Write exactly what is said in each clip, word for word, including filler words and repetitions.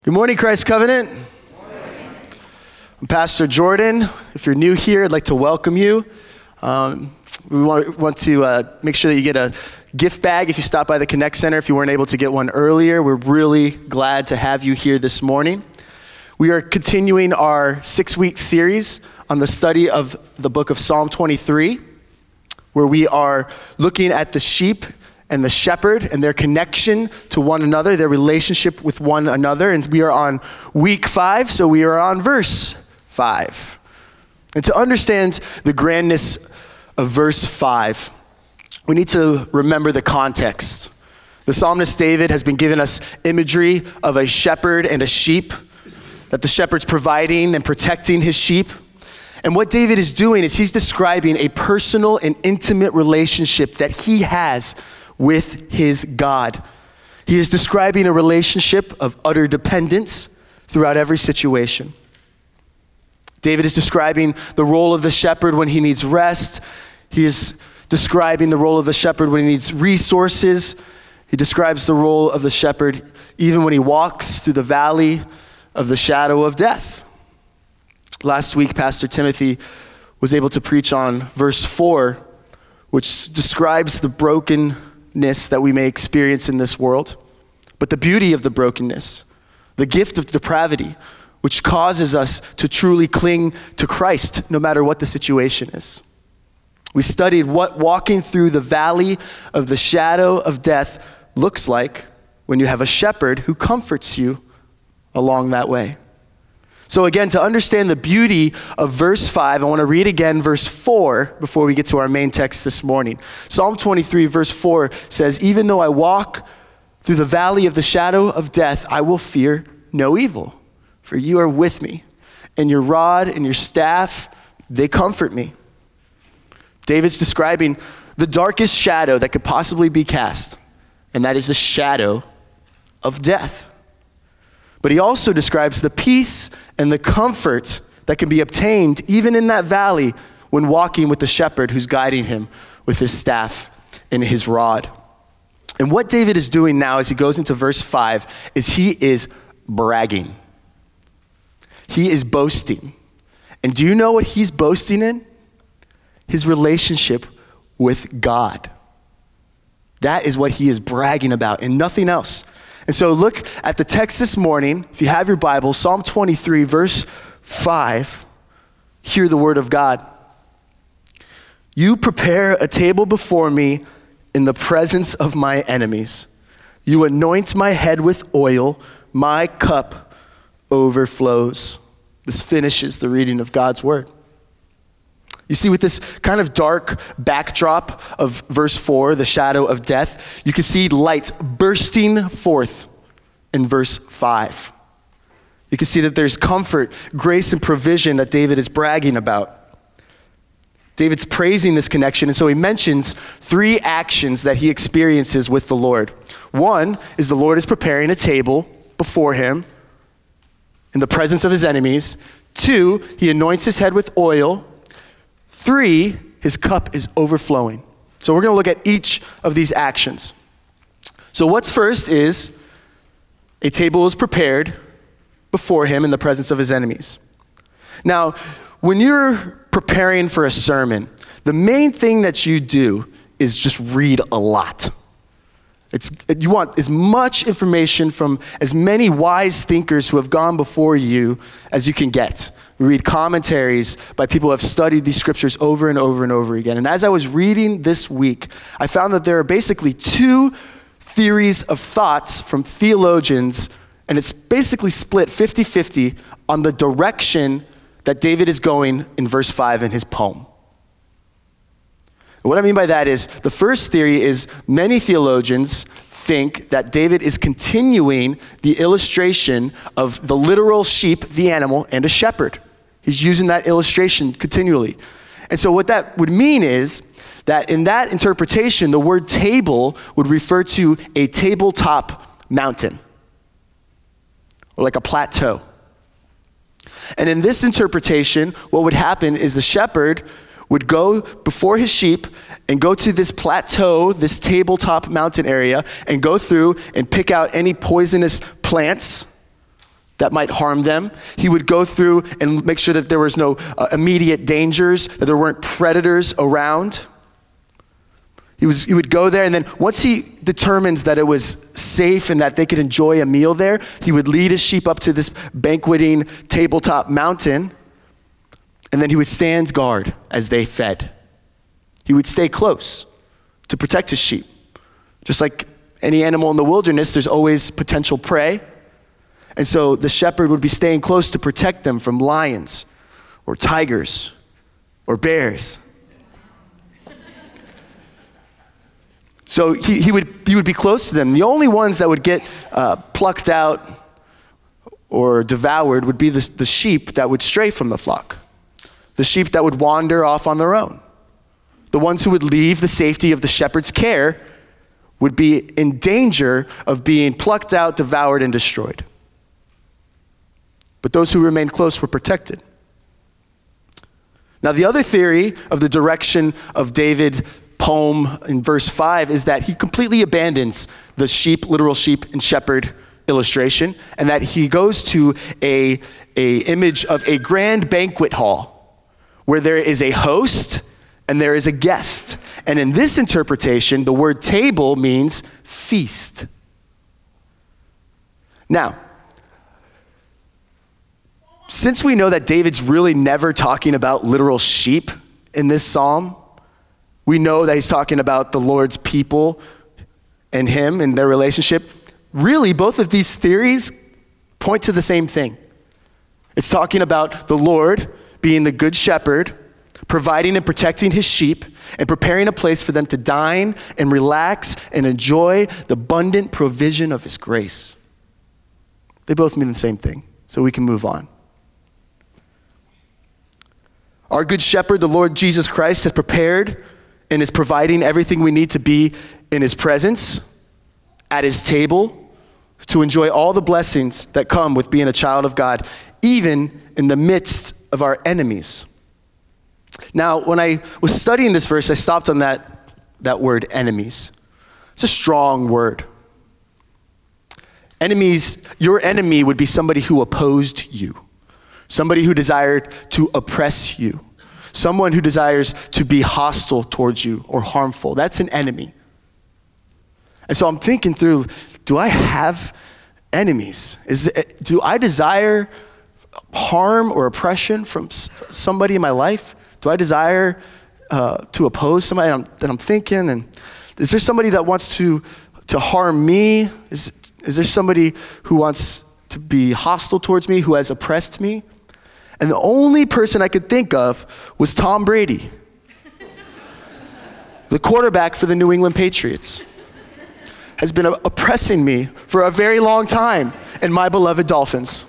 Good morning, Christ Covenant. Good morning. I'm Pastor Jordan. If you're new here, I'd like to welcome you. Um, we want, want to uh, make sure that you get a gift bag if you stop by the Connect Center. If you weren't able to get one earlier, we're really glad to have you here this morning. We are continuing our six-week series on the study of the book of Psalm twenty-three, where we are looking at the sheep and the shepherd and their connection to one another, their relationship with one another. And we are on week five, so we are on verse five. And to understand the grandness of verse five, we need to remember the context. The psalmist David has been giving us imagery of a shepherd and a sheep, that the shepherd's providing and protecting his sheep. And what David is doing is he's describing a personal and intimate relationship that he has with his God. He is describing a relationship of utter dependence throughout every situation. David is describing the role of the shepherd when he needs rest. He is describing the role of the shepherd when he needs resources. He describes the role of the shepherd even when he walks through the valley of the shadow of death. Last week, Pastor Timothy was able to preach on verse four, which describes the broken that we may experience in this world, but the beauty of the brokenness, the gift of depravity, which causes us to truly cling to Christ no matter what the situation is. We studied what walking through the valley of the shadow of death looks like when you have a shepherd who comforts you along that way. So again, to understand the beauty of verse five, I want to read again verse four before we get to our main text this morning. Psalm twenty-three verse four says, "Even though I walk through the valley of the shadow of death, I will fear no evil, for you are with me, and your rod and your staff, they comfort me." David's describing the darkest shadow that could possibly be cast, and that is the shadow of death. But he also describes the peace and the comfort that can be obtained even in that valley when walking with the shepherd who's guiding him with his staff and his rod. And what David is doing now as he goes into verse five is he is bragging. He is boasting. And do you know what he's boasting in? His relationship with God. That is what he is bragging about and nothing else. And so look at the text this morning. If you have your Bible, Psalm twenty-three, verse five, hear the word of God. "You prepare a table before me in the presence of my enemies. You anoint my head with oil, my cup overflows." This finishes the reading of God's word. You see, with this kind of dark backdrop of verse four, the shadow of death, you can see light bursting forth in verse five. You can see that there's comfort, grace, and provision that David is bragging about. David's praising this connection, and so he mentions three actions that he experiences with the Lord. One is the Lord is preparing a table before him in the presence of his enemies. Two, he anoints his head with oil. Three, his cup is overflowing. So we're going to look at each of these actions. So what's first is a table is prepared before him in the presence of his enemies. Now, when you're preparing for a sermon, the main thing that you do is just read a lot. It's, you want as much information from as many wise thinkers who have gone before you as you can get. We read commentaries by people who have studied these scriptures over and over and over again. And as I was reading this week, I found that there are basically two theories of thoughts from theologians, and it's basically split fifty-fifty on the direction that David is going in verse five in his poem. What I mean by that is, the first theory is many theologians think that David is continuing the illustration of the literal sheep, the animal, and a shepherd. He's using that illustration continually. And so what that would mean is that in that interpretation, the word table would refer to a tabletop mountain, or like a plateau. And in this interpretation, what would happen is the shepherd would go before his sheep and go to this plateau, this tabletop mountain area, and go through and pick out any poisonous plants that might harm them. He would go through and make sure that there was no uh, immediate dangers, that there weren't predators around. He, was, he would go there, and then once he determines that it was safe and that they could enjoy a meal there, he would lead his sheep up to this banqueting tabletop mountain, and then he would stand guard as they fed. He would stay close to protect his sheep. Just like any animal in the wilderness, there's always potential prey. And so the shepherd would be staying close to protect them from lions or tigers or bears. So he, he, would, he would be close to them. The only ones that would get uh, plucked out or devoured would be the, the sheep that would stray from the flock. The sheep that would wander off on their own. The ones who would leave the safety of the shepherd's care would be in danger of being plucked out, devoured, and destroyed. But those who remained close were protected. Now, the other theory of the direction of David's poem in verse five is that he completely abandons the sheep, literal sheep and shepherd illustration, and that he goes to a, a image of a grand banquet hall where there is a host and there is a guest. And in this interpretation, the word table means feast. Now, since we know that David's really never talking about literal sheep in this psalm, we know that he's talking about the Lord's people and him and their relationship. Really, both of these theories point to the same thing. It's talking about the Lord being the good shepherd, providing and protecting his sheep, and preparing a place for them to dine and relax and enjoy the abundant provision of his grace. They both mean the same thing, so we can move on. Our good shepherd, the Lord Jesus Christ, has prepared and is providing everything we need to be in his presence, at his table, to enjoy all the blessings that come with being a child of God, even in the midst of our enemies. Now, when I was studying this verse, I stopped on that, that word, enemies. It's a strong word. Enemies, your enemy would be somebody who opposed you, somebody who desired to oppress you, someone who desires to be hostile towards you or harmful. That's an enemy. And so I'm thinking through, do I have enemies? Is it, do I desire harm or oppression from somebody in my life? Do I desire uh, to oppose somebody that I'm, that I'm thinking? And is there somebody that wants to, to harm me? Is, is there somebody who wants to be hostile towards me, who has oppressed me? And the only person I could think of was Tom Brady, the quarterback for the New England Patriots, has been oppressing me for a very long time, and my beloved Dolphins.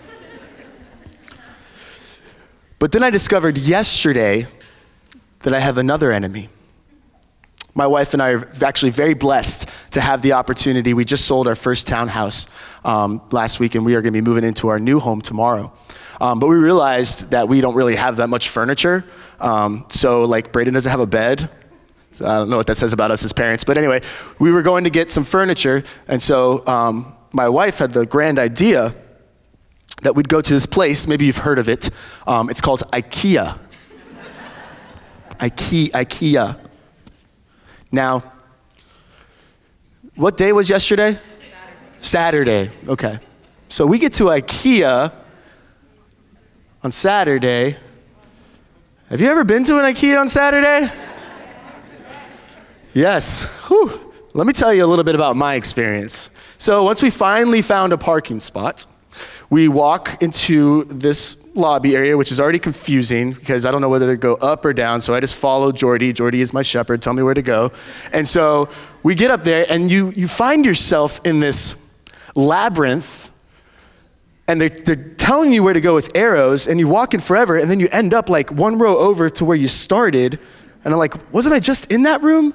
But then I discovered yesterday that I have another enemy. My wife and I are actually very blessed to have the opportunity. We just sold our first townhouse um, last week, and we are going to be moving into our new home tomorrow. Um, but we realized that we don't really have that much furniture. Um, so like Braden doesn't have a bed. So I don't know what that says about us as parents. But anyway, we were going to get some furniture. And so um, my wife had the grand idea that we'd go to this place. Maybe you've heard of it. Um, it's called IKEA. IKEA. IKEA. Now, what day was yesterday? Saturday. Saturday. Okay. So we get to IKEA on Saturday. Have you ever been to an IKEA on Saturday? Yes. Whew. Let me tell you a little bit about my experience. So once we finally found a parking spot, we walk into this lobby area, which is already confusing because I don't know whether to go up or down. So I just follow Jordy. Jordy is my shepherd. Tell me where to go. And so we get up there, and you you find yourself in this labyrinth, and they're, they're telling you where to go with arrows, and you walk in forever, and then you end up like one row over to where you started. And I'm like, wasn't I just in that room?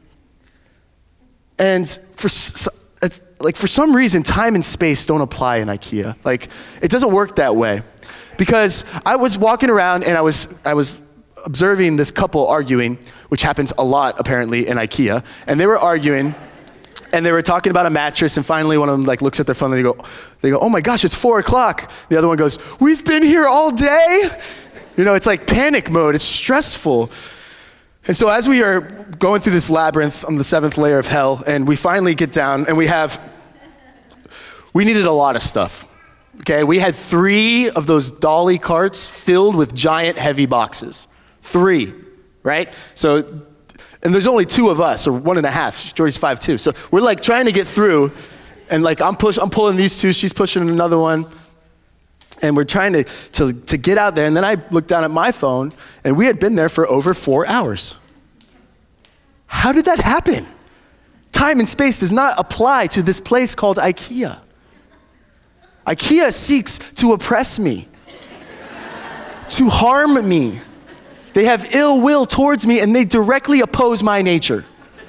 And for it's, like for some reason, time and space don't apply in IKEA. Like it doesn't work that way. Because I was walking around and I was I was observing this couple arguing, which happens a lot apparently in IKEA, and they were arguing, And they were talking about a mattress, and finally one of them like looks at their phone and they go, they go, oh my gosh, it's four o'clock. The other one goes, we've been here all day. You know, it's like panic mode. It's stressful. And so as we are going through this labyrinth on the seventh layer of hell, and we finally get down, and we have, we needed a lot of stuff. Okay, we had three of those dolly carts filled with giant heavy boxes. Three, right? So, and there's only two of us, or one and a half. Jordy's five two. So we're like trying to get through, and like I'm push, I'm pulling these two, she's pushing another one, and we're trying to, to, to get out there. And then I looked down at my phone, and we had been there for over four hours. How did that happen? Time and space does not apply to this place called IKEA. IKEA seeks to oppress me, to harm me. They have ill will towards me, and they directly oppose my nature.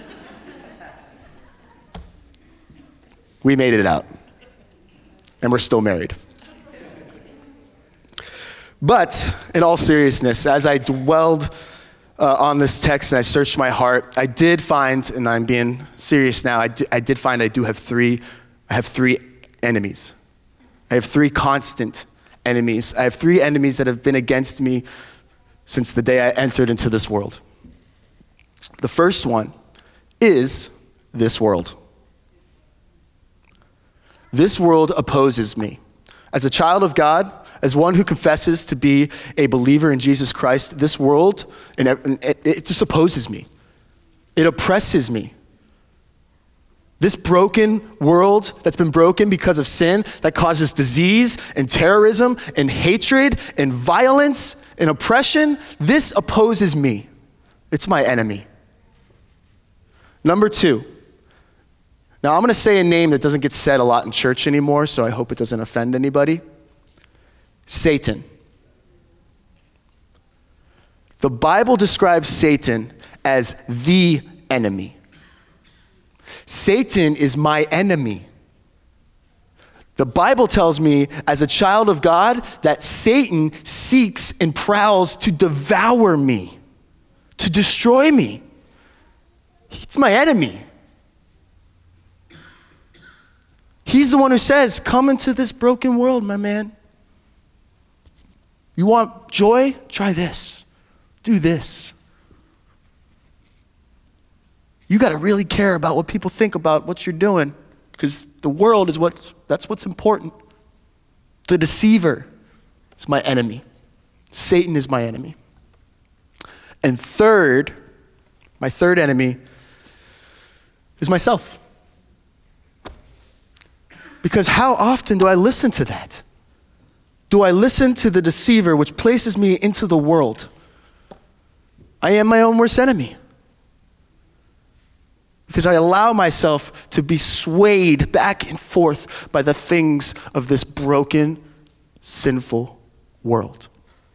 We made it out, and we're still married. But in all seriousness, as I dwelled uh, on this text and I searched my heart, I did find, and I'm being serious now, I, d- I did find I do have three, I have three enemies. I have three constant enemies. I have three enemies that have been against me since the day I entered into this world. The first one is this world. This world opposes me. As a child of God, as one who confesses to be a believer in Jesus Christ, this world, and it just opposes me. It oppresses me. This broken world that's been broken because of sin, that causes disease and terrorism and hatred and violence and oppression, this opposes me. It's my enemy. Number two. Now I'm going to say a name that doesn't get said a lot in church anymore, so I hope it doesn't offend anybody. Satan. The Bible describes Satan as the enemy. Satan is my enemy. The Bible tells me as a child of God that Satan seeks and prowls to devour me, to destroy me. He's my enemy. He's the one who says, come into this broken world, my man. You want joy? Try this. Do this. You got to really care about what people think about what you're doing, because the world is what, that's what's important. The deceiver is my enemy. Satan is my enemy. And third, my third enemy is myself. Because how often do I listen to that? Do I listen to the deceiver which places me into the world? I am my own worst enemy. Because I allow myself to be swayed back and forth by the things of this broken, sinful world.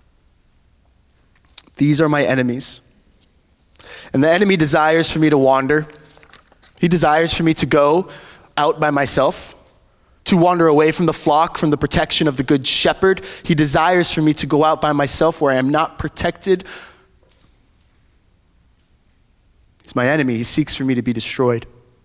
These are my enemies. And the enemy desires for me to wander. He desires for me to go out by myself, to wander away from the flock, from the protection of the good shepherd. He desires for me to go out by myself where I am not protected. He's my enemy. He seeks for me to be destroyed.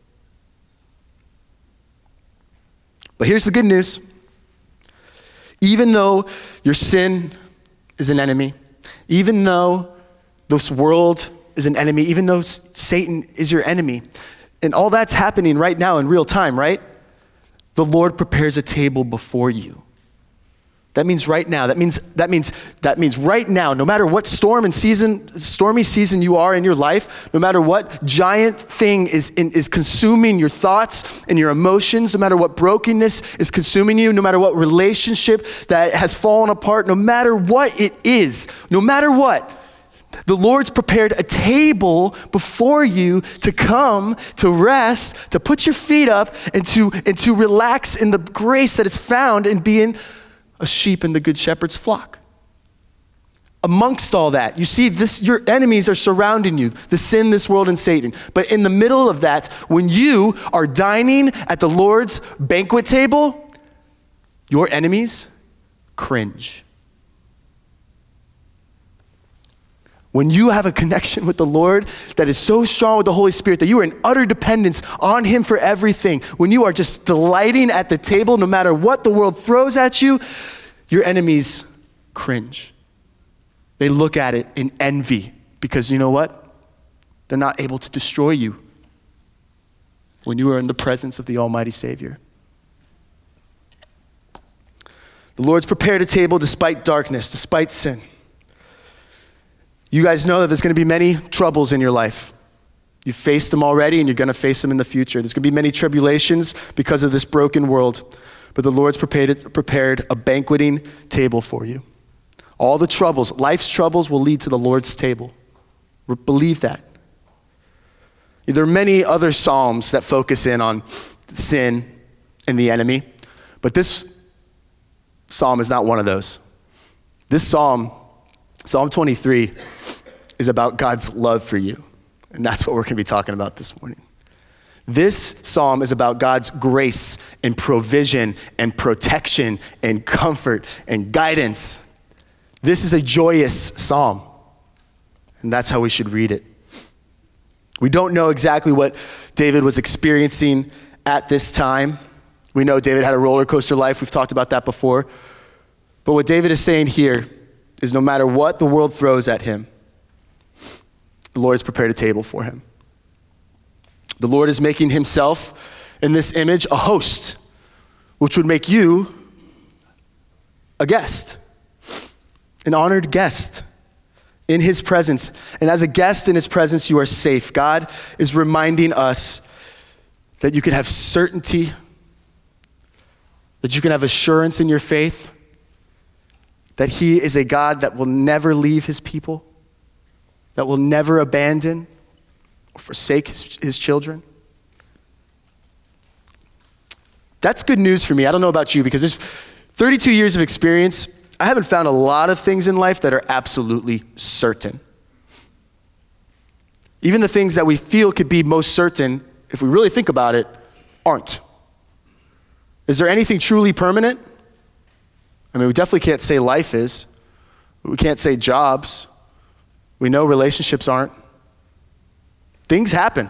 But here's the good news. Even though your sin is an enemy, even though this world is an enemy, even though Satan is your enemy, and all that's happening right now in real time, right? The Lord prepares a table before you. That means right now. That means that means that means right now. No matter what storm and season, stormy season you are in your life, no matter what giant thing is in, is consuming your thoughts and your emotions, no matter what brokenness is consuming you, no matter what relationship that has fallen apart, no matter what it is, no matter what, the Lord's prepared a table before you to come, to rest, to put your feet up, and to and to relax in the grace that is found in being a sheep in the good shepherd's flock. Amongst all that, you see, this your enemies are surrounding you, the sin, this world, and Satan. But in the middle of that, when you are dining at the Lord's banquet table, your enemies cringe. When you have a connection with the Lord that is so strong with the Holy Spirit that you are in utter dependence on him for everything, when you are just delighting at the table no matter what the world throws at you, your enemies cringe. They look at it in envy because you know what? They're not able to destroy you when you are in the presence of the Almighty Savior. The Lord's prepared a table despite darkness, despite sin. You guys know that there's going to be many troubles in your life. You've faced them already and you're going to face them in the future. There's going to be many tribulations because of this broken world. But the Lord's prepared, prepared a banqueting table for you. All the troubles, life's troubles will lead to the Lord's table. Believe that. There are many other psalms that focus in on sin and the enemy. But this psalm is not one of those. This psalm, Psalm twenty-three, is about God's love for you. And that's what we're going to be talking about this morning. This psalm is about God's grace and provision and protection and comfort and guidance. This is a joyous psalm. And that's how we should read it. We don't know exactly what David was experiencing at this time. We know David had a roller coaster life. We've talked about that before. But what David is saying here is no matter what the world throws at him, the Lord has prepared a table for him. The Lord is making himself, in this image, a host, which would make you a guest, an honored guest in his presence. And as a guest in his presence, you are safe. God is reminding us that you can have certainty, that you can have assurance in your faith, that he is a God that will never leave his people, that will never abandon or forsake his, his children. That's good news for me. I don't know about you, because there's thirty-two years of experience. I haven't found a lot of things in life that are absolutely certain. Even the things that we feel could be most certain, if we really think about it, aren't. Is there anything truly permanent? I mean, we definitely can't say life is. We can't say jobs. We know relationships aren't. Things happen.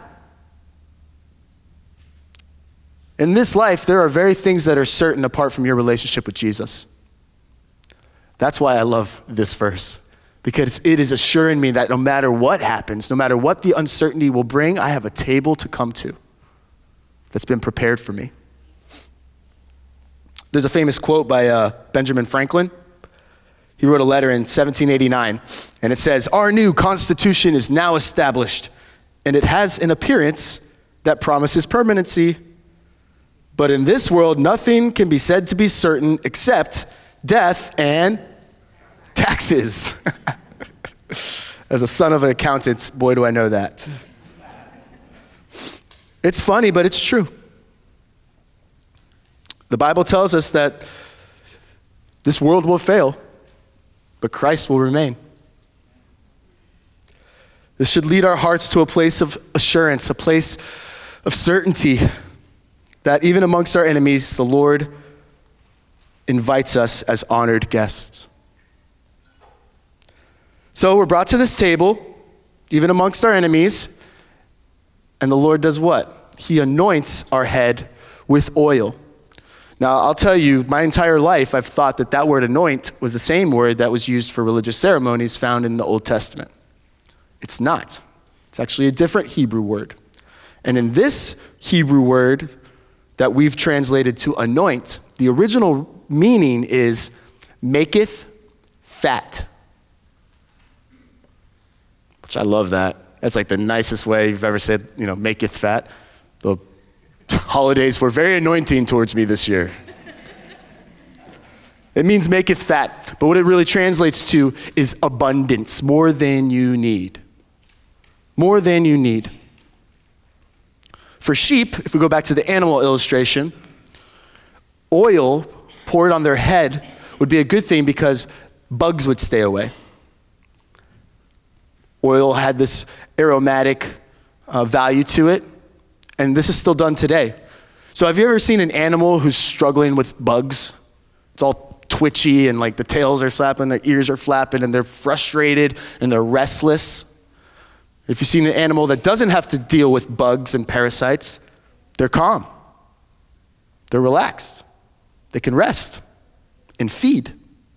In this life, there are very things that are certain apart from your relationship with Jesus. That's why I love this verse, because it is assuring me that no matter what happens, no matter what the uncertainty will bring, I have a table to come to that's been prepared for me. There's a famous quote by uh, Benjamin Franklin. He wrote a letter in seventeen eighty-nine, and it says, "Our new Constitution is now established, and it has an appearance that promises permanency. But in this world, nothing can be said to be certain except death and taxes." As a son of an accountant, boy, do I know that. It's funny, but it's true. The Bible tells us that this world will fail, but Christ will remain. This should lead our hearts to a place of assurance, a place of certainty that even amongst our enemies, the Lord invites us as honored guests. So we're brought to this table, even amongst our enemies, and the Lord does what? He anoints our head with oil. Now, I'll tell you, my entire life, I've thought that that word anoint was the same word that was used for religious ceremonies found in the Old Testament. It's not. It's actually a different Hebrew word. And in this Hebrew word that we've translated to anoint, the original meaning is maketh fat. Which I love that. That's like the nicest way you've ever said, you know, maketh fat. The holidays were very anointing towards me this year. It means maketh fat, but what it really translates to is abundance, more than you need. More than you need. For sheep, if we go back to the animal illustration, oil poured on their head would be a good thing because bugs would stay away. Oil had this aromatic uh, value to it, and this is still done today. So have you ever seen an animal who's struggling with bugs? It's all twitchy and like the tails are flapping, their ears are flapping, and they're frustrated and they're restless. If you've seen an animal that doesn't have to deal with bugs and parasites, they're calm. They're relaxed. They can rest and feed.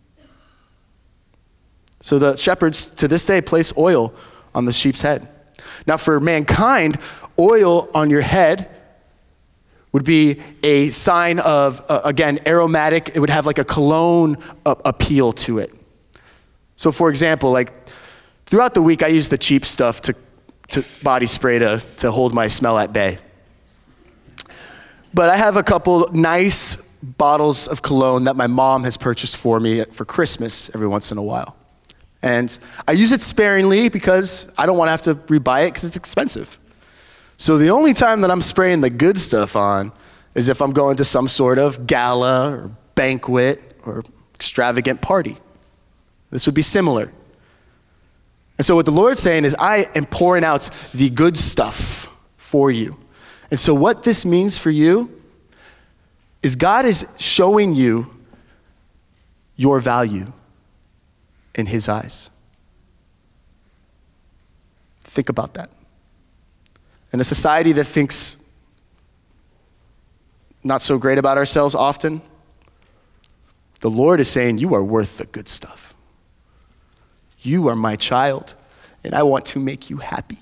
So the shepherds to this day place oil on the sheep's head. Now for mankind, oil on your head would be a sign of, uh, again, aromatic. It would have like a cologne uh, appeal to it. So for example, like throughout the week, I use the cheap stuff to, to body spray to, to hold my smell at bay. But I have a couple nice bottles of cologne that my mom has purchased for me for Christmas every once in a while. And I use it sparingly because I don't want to have to rebuy it because it's expensive. So the only time that I'm spraying the good stuff on is if I'm going to some sort of gala or banquet or extravagant party. This would be similar. And so what the Lord's saying is, I am pouring out the good stuff for you. And so what this means for you is God is showing you your value in his eyes. Think about that. In a society that thinks not so great about ourselves often, the Lord is saying, you are worth the good stuff. You are my child, and I want to make you happy.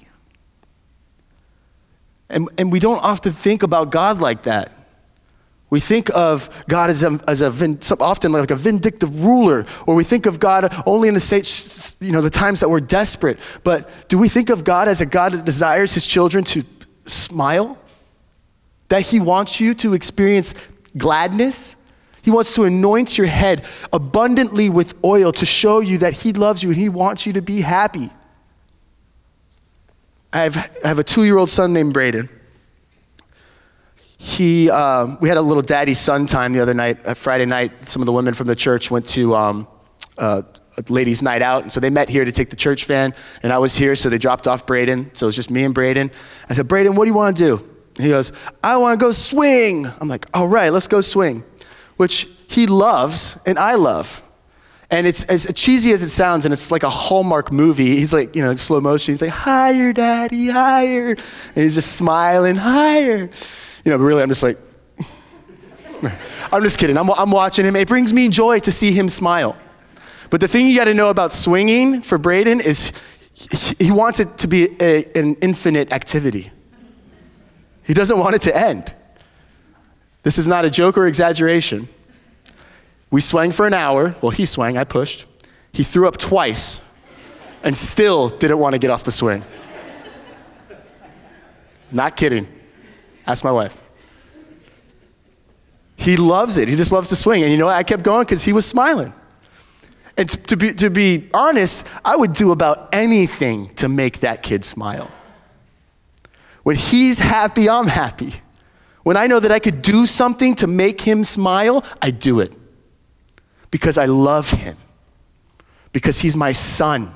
And, and we don't often think about God like that. We think of God as a, as a often like a vindictive ruler, or we think of God only in the you know the times that we're desperate. But do we think of God as a God that desires his children to smile? That he wants you to experience gladness? He wants to anoint your head abundantly with oil to show you that he loves you and he wants you to be happy. I have, I have a two-year-old son named Braden. He, uh, we had a little daddy-son time the other night. Uh, Friday night, some of the women from the church went to um, uh, a ladies' night out, and so they met here to take the church van, and I was here, so they dropped off Braden. So it was just me and Braden. I said, Braden, what do you want to do? And he goes, I want to go swing. I'm like, all right, let's go swing, which he loves and I love. And it's as cheesy as it sounds, and it's like a Hallmark movie. He's like, you know, in slow motion. He's like, higher, daddy, higher. And he's just smiling, higher. You know, but really, I'm just like, I'm just kidding. I'm, I'm watching him. It brings me joy to see him smile. But the thing you got to know about swinging for Braden is he, he wants it to be a, an infinite activity. He doesn't want it to end. This is not a joke or exaggeration. We swung for an hour. Well, he swung, I pushed. He threw up twice and still didn't want to get off the swing. Not kidding. Ask my wife. He loves it. He just loves to swing. And you know what? I kept going because he was smiling. And t- to be, to be honest, I would do about anything to make that kid smile. When he's happy, I'm happy. When I know that I could do something to make him smile, I do it. Because I love him. Because he's my son.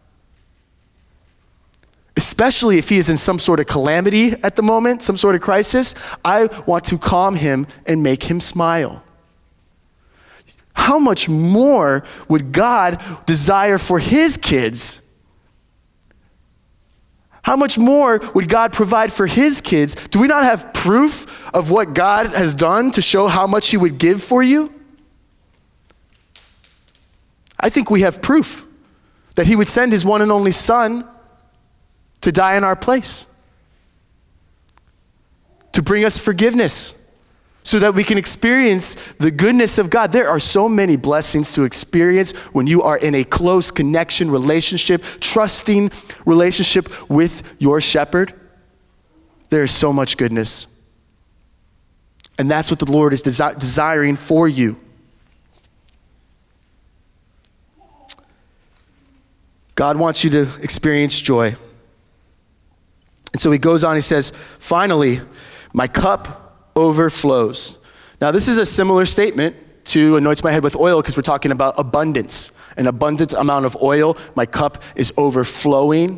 Especially if he is in some sort of calamity at the moment, some sort of crisis, I want to calm him and make him smile. How much more would God desire for his kids? How much more would God provide for his kids? Do we not have proof of what God has done to show how much he would give for you? I think we have proof that he would send his one and only son to die in our place, to bring us forgiveness so that we can experience the goodness of God. There are so many blessings to experience when you are in a close connection relationship, trusting relationship with your shepherd. There is so much goodness. And that's what the Lord is desi- desiring for you. God wants you to experience joy. And so he goes on, he says, finally, my cup overflows. Now, this is a similar statement to anoints my head with oil because we're talking about abundance. An abundant amount of oil. My cup is overflowing.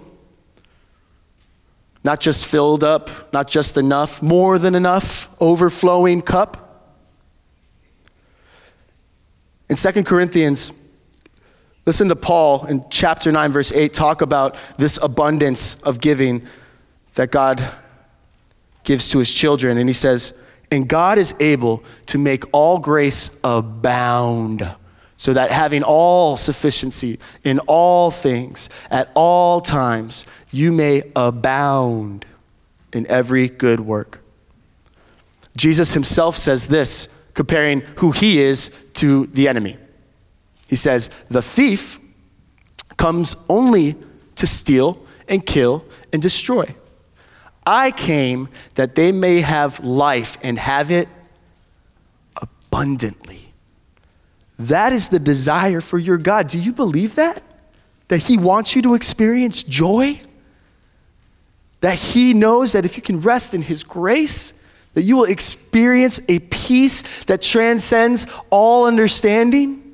Not just filled up, not just enough, more than enough, overflowing cup. In Second Corinthians, listen to Paul in chapter nine, verse eight, talk about this abundance of giving that God gives to his children. And he says, and God is able to make all grace abound, so that having all sufficiency in all things at all times, you may abound in every good work. Jesus himself says this, comparing who he is to the enemy. He says, the thief comes only to steal and kill and destroy. I came that they may have life and have it abundantly. That is the desire for your God. Do you believe that? That he wants you to experience joy? That he knows that if you can rest in his grace, that you will experience a peace that transcends all understanding?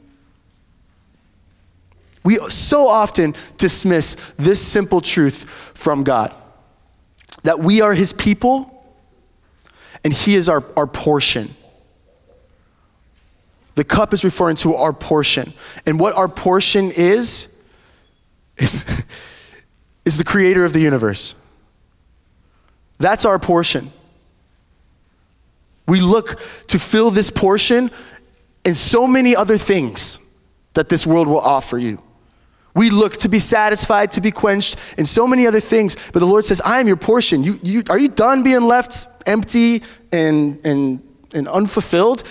We so often dismiss this simple truth from God, that we are his people and he is our, our portion. The cup is referring to our portion. And what our portion is, is, is the creator of the universe. That's our portion. We look to fill this portion in so many other things that this world will offer you. We look to be satisfied, to be quenched, and so many other things. But the Lord says, I am your portion. You, you, are you done being left empty and, and, and unfulfilled?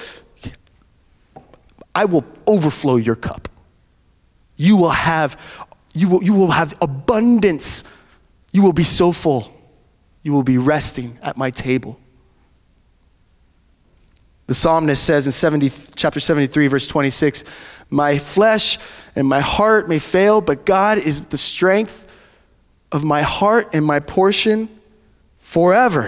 I will overflow your cup. You will have, you will, you will have abundance. You will be so full. You will be resting at my table. The psalmist says in seventy, chapter seventy-three, verse twenty-six, my flesh and my heart may fail, but God is the strength of my heart and my portion forever.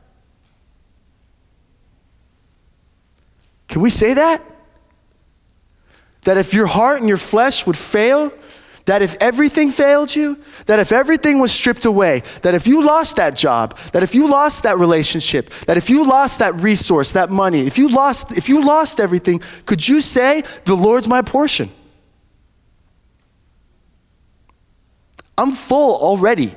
Can we say that? That if your heart and your flesh would fail, that if everything failed you, that if everything was stripped away, that if you lost that job, that if you lost that relationship, that if you lost that resource, that money, if you lost, if you lost everything, could you say, the Lord's my portion? I'm full already.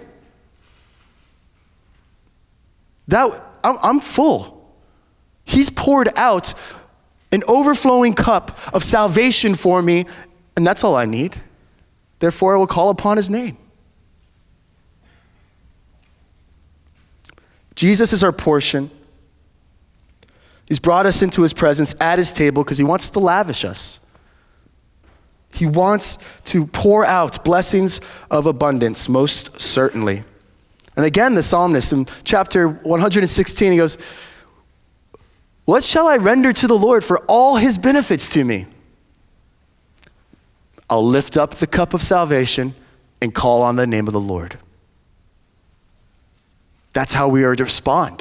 That I'm, I'm full. He's poured out an overflowing cup of salvation for me, and that's all I need. Therefore, I will call upon his name. Jesus is our portion. He's brought us into his presence at his table because he wants to lavish us. He wants to pour out blessings of abundance, most certainly. And again, the psalmist in chapter one hundred sixteen, he goes, what shall I render to the Lord for all his benefits to me? I'll lift up the cup of salvation and call on the name of the Lord. That's how we are to respond.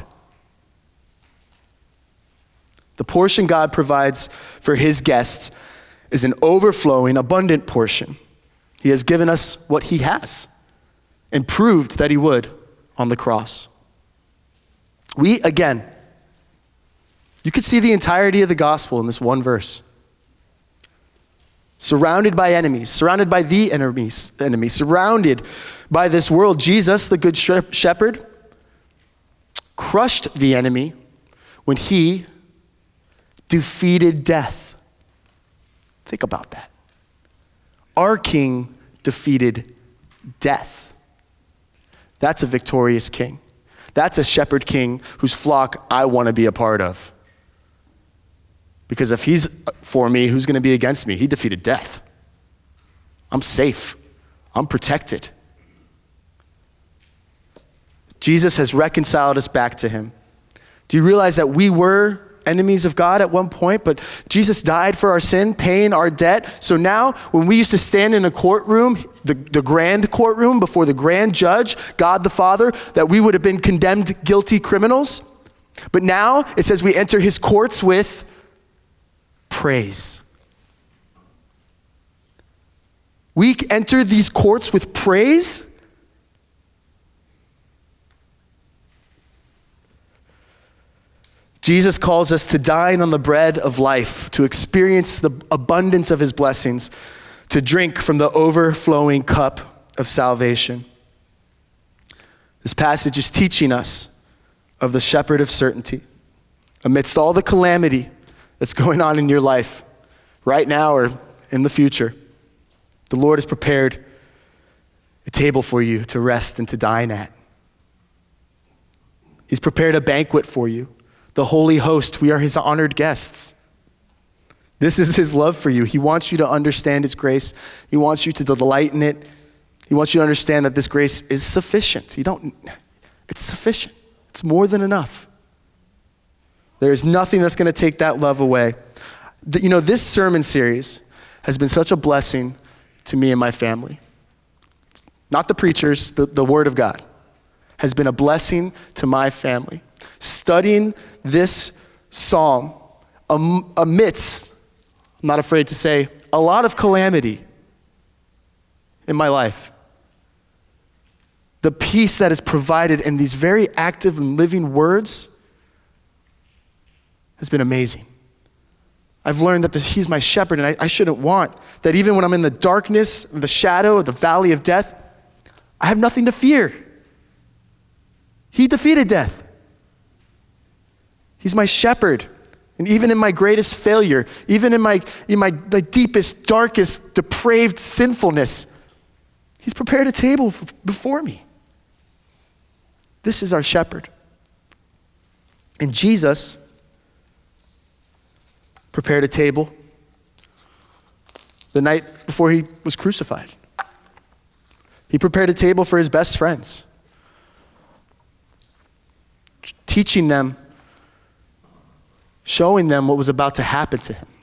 The portion God provides for his guests is an overflowing, abundant portion. He has given us what he has and proved that he would on the cross. We, again, you could see the entirety of the gospel in this one verse. Surrounded by enemies, surrounded by the enemies, enemy, surrounded by this world, Jesus, the good shepherd, crushed the enemy when he defeated death. Think about that. Our King defeated death. That's a victorious king. That's a shepherd king whose flock I want to be a part of. Because if he's for me, who's going to be against me? He defeated death. I'm safe. I'm protected. Jesus has reconciled us back to him. Do you realize that we were enemies of God at one point, but Jesus died for our sin, paying our debt? So now when we used to stand in a courtroom, the, the grand courtroom before the grand judge, God the Father, that we would have been condemned guilty criminals. But now it says we enter his courts with praise. We enter these courts with praise. Jesus calls us to dine on the bread of life, to experience the abundance of his blessings, to drink from the overflowing cup of salvation. This passage is teaching us of the shepherd of certainty. Amidst all the calamity that's going on in your life, right now or in the future, the Lord has prepared a table for you to rest and to dine at. He's prepared a banquet for you. The holy host, we are his honored guests. This is his love for you. He wants you to understand his grace. He wants you to delight in it. He wants you to understand that this grace is sufficient. You don't, it's sufficient. It's more than enough. There is nothing that's going to take that love away. The, you know, this sermon series has been such a blessing to me and my family. Not the preachers, the, the word of God has been a blessing to my family. Studying this psalm am, amidst, I'm not afraid to say, a lot of calamity in my life. The peace that is provided in these very active and living words has been amazing. I've learned that the, he's my shepherd, and I, I shouldn't want that. Even when I'm in the darkness, the shadow, the valley of death, I have nothing to fear. He defeated death. He's my shepherd. And even in my greatest failure, even in my, in my the deepest, darkest, depraved sinfulness, he's prepared a table before me. This is our shepherd. And Jesus prepared a table the night before he was crucified. He prepared a table for his best friends, teaching them, showing them what was about to happen to him.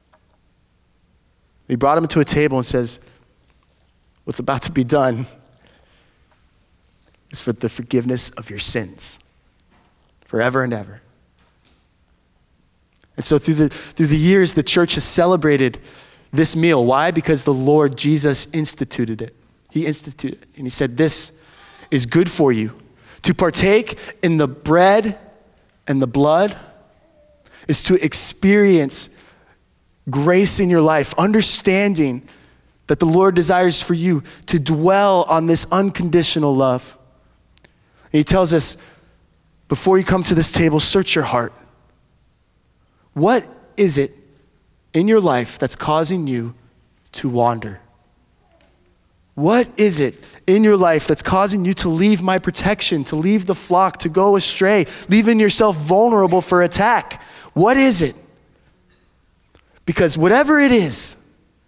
He brought him to a table and says, what's about to be done is for the forgiveness of your sins, forever and ever. And so through the, through the years, the church has celebrated this meal. Why? Because the Lord Jesus instituted it. He instituted it. And he said, this is good for you. To partake in the bread and the blood is to experience grace in your life, understanding that the Lord desires for you to dwell on this unconditional love. And he tells us, before you come to this table, search your heart. What is it in your life that's causing you to wander? What is it in your life that's causing you to leave my protection, to leave the flock, to go astray, leaving yourself vulnerable for attack? What is it? Because whatever it is,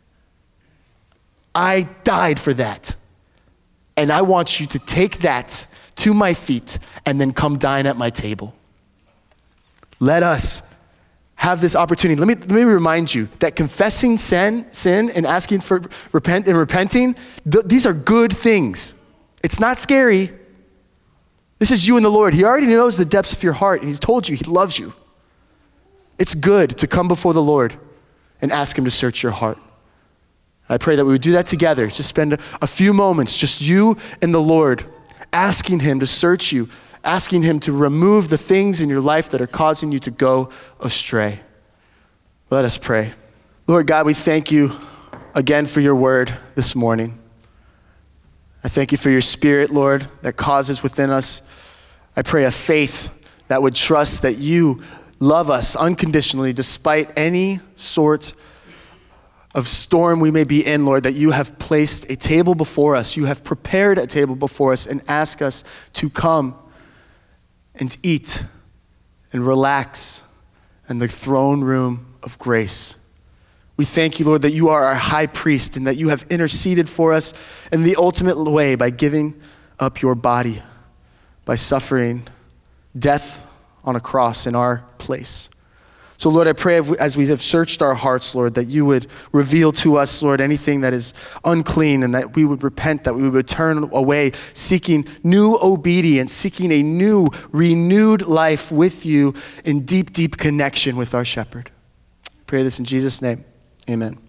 I died for that. And I want you to take that to my feet and then come dine at my table. Let us have this opportunity. Let me, let me remind you that confessing sin, sin and asking for repent and repenting, th- these are good things. It's not scary. This is you and the Lord. He already knows the depths of your heart, and he's told you he loves you. It's good to come before the Lord and ask him to search your heart. I pray that we would do that together. Just spend a, a few moments, just you and the Lord, asking him to search you, asking him to remove the things in your life that are causing you to go astray. Let us pray. Lord God, we thank you again for your word this morning. I thank you for your spirit, Lord, that causes within us, I pray, a faith that would trust that you love us unconditionally despite any sort of storm we may be in, Lord, that you have placed a table before us. You have prepared a table before us and ask us to come and eat and relax in the throne room of grace. We thank you, Lord, that you are our high priest and that you have interceded for us in the ultimate way by giving up your body, by suffering death on a cross in our place. So, Lord, I pray as we have searched our hearts, Lord, that you would reveal to us, Lord, anything that is unclean, and that we would repent, that we would turn away, seeking new obedience, seeking a new, renewed life with you in deep, deep connection with our shepherd. I pray this in Jesus' name. Amen.